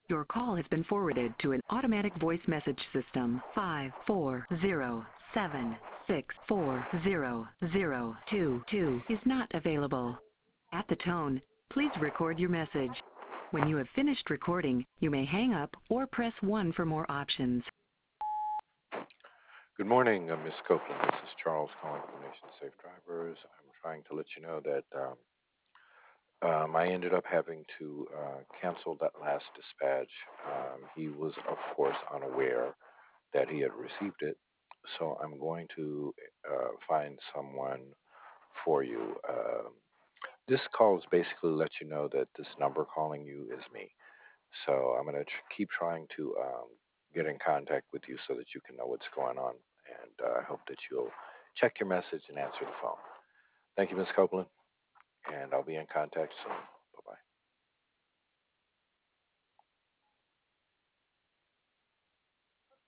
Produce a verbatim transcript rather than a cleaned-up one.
Your call has been forwarded to an automatic voice message system. five four zero seven six four zero zero two two is not available. At the tone, please record your message. When you have finished recording, you may hang up or press one for more options. Good morning, uh, Miz Copeland. This is Charles calling from Nation Safe Drivers. I'm trying to let you know that um, um, I ended up having to uh, cancel that last dispatch. Um, he was, of course, unaware that he had received it, so I'm going to uh, find someone for you. Um, this call is basically let you know that this number calling you is me. So I'm going to tr- keep trying to um, get in contact with you so that you can know what's going on. And uh, I hope that you'll check your message and answer the phone. Thank you, Miz Copeland, and I'll be in contact soon.